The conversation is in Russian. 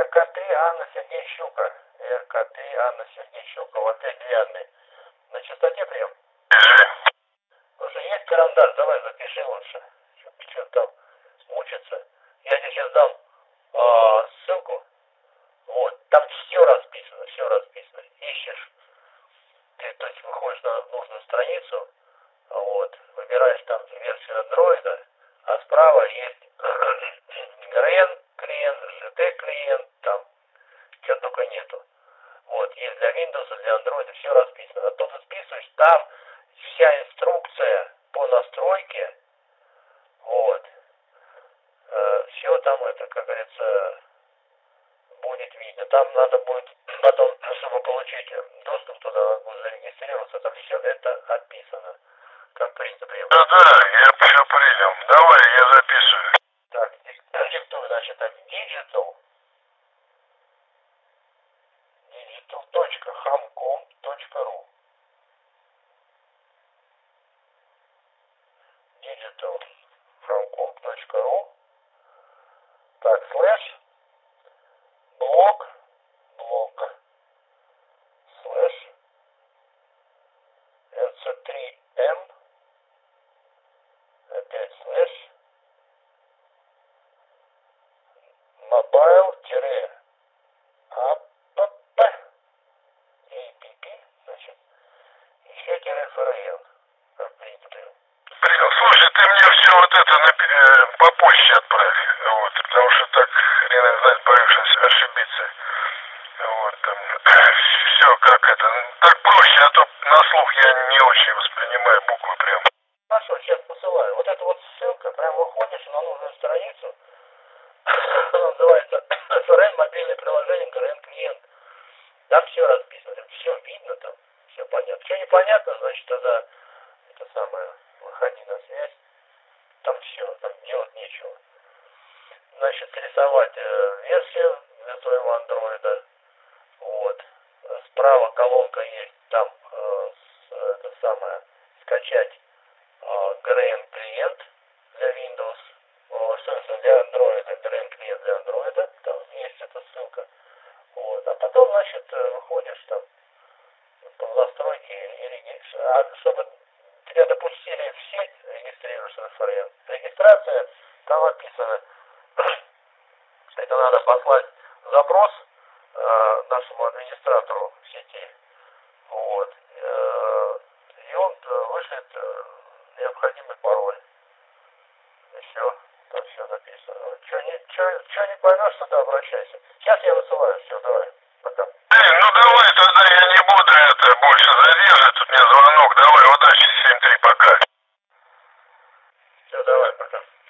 РК-3 Анна Сергей Щука. РК-3 Анна Сергей Щука. Вот опять Рианный. На частоте прием? Слушай, есть карандаш, давай запиши лучше. Что там мучиться. Я тебе сейчас дам ссылку. Вот, там все расписано, все расписано. Ищешь, ты, то есть выходишь на нужную страницу, вот, выбираешь там версию андроида, а справа есть GREN клиент, GT клиент, там, чего только нету. Вот, есть для Windows, для Android, все расписано. Оттуда списываешь, там вся инструкция по настройке, вот, все там это, как говорится, будет видно. Там надо будет потом, чтобы получить доступ туда, надо будет зарегистрироваться, там все это описано. Как принято прием. Да, я все принял. Давай, я записываю. Так, диктую, значит, так, digital.hamcom.ru digital.hamcom.ru. Так, слэш блок слэш nc3m опять слэш mobile-app значит, еще -frl. Как принято прием. Принял. Слушай, ты мне все вот это по почте отправь. Вот, потому что так хрен знать, боюсь ошибиться. Вот, там, все как это. Так проще, а то на слух я не очень воспринимаю буквы прям. Хорошо, сейчас посылаю. Вот эта вот ссылка, прям выходишь на нужную страницу. Она называется FRN мобильное приложение GRN клиент. Там все расписано, все видно там, все понятно. Что непонятно, значит тогда это самое, выходи на связь. Там все, там делать нечего. Значит, рисовать версию для своего андроида. Вот. Справа колонка есть, там это самое, скачать GRN клиент для Windows. Собственно, для Android, GRN клиент для Android, там есть эта ссылка. Вот. А потом, значит, выходишь там по настройке и чтобы тебя допустили в сеть, регистрируешься на FRN. Регистрация, там описано, это надо послать запрос нашему администратору в сети. Вот. И он вышлет необходимый пароль. И все. Там все написано. Что не поймешь, туда обращайся. Сейчас я высылаю. Все, давай. Пока. Ну давай тогда я не буду это больше задерживать. Тут мне звонок. Давай,